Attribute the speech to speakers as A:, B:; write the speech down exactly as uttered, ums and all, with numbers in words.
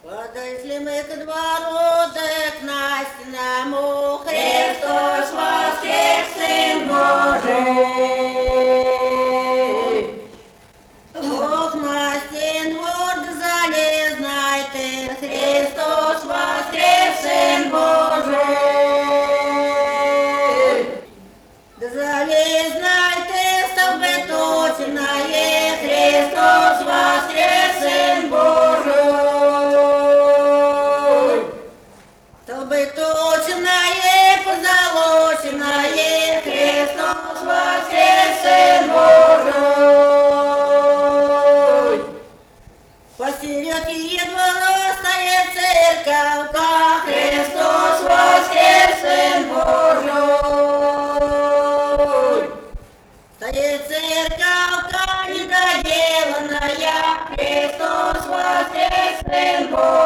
A: Подошли мы ко двору, да к Настиному, Христос воскрес, Сын Божий. Бог Настин двор, да залез, знай ты, Христос воскрес, Сын Божий. Да залез, знай ты, столбы точенное, Христос воскрес, Сын Божий. Столбы точенное, позолоченное, Христос воскрес, Сын Божий. Посередине двора стоит церковка, Христос воскрес, Сын Божий. Стоит церковка недоделанная, Христос воскрес, Сын Божий.